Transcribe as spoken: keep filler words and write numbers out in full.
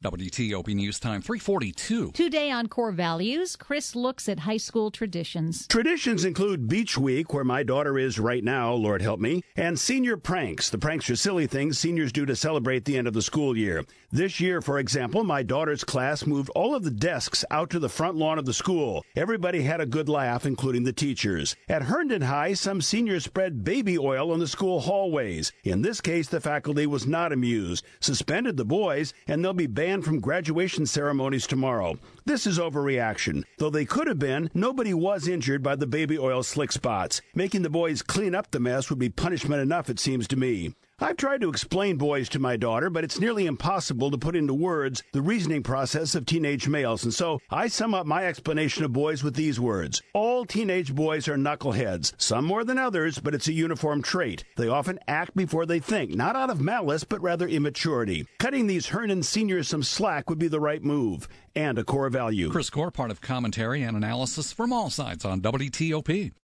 W T O P News Time, three forty-two. Today on Core Values, Chris looks at high school traditions. Traditions include Beach Week, where my daughter is right now, Lord help me, and senior pranks. The pranks are silly things seniors do to celebrate the end of the school year. This year, for example, my daughter's class moved all of the desks out to the front lawn of the school. Everybody had a good laugh, including the teachers. At Herndon High, some seniors spread baby oil on the school hallways. In this case, the faculty was not amused, suspended the boys, and they'll be banned from graduation ceremonies tomorrow. This is overreaction. Though they could have been, nobody was injured by the baby oil slick spots. Making the boys clean up the mess would be punishment enough, it seems to me. I've tried to explain boys to my daughter, but it's nearly impossible to put into words the reasoning process of teenage males, and so I sum up my explanation of boys with these words. All teenage boys are knuckleheads, some more than others, but it's a uniform trait. They often act before they think, not out of malice, but rather immaturity. Cutting these Herndon seniors some slack would be the right move, and a core value. Chris Core, part of commentary and analysis from all sides on W T O P.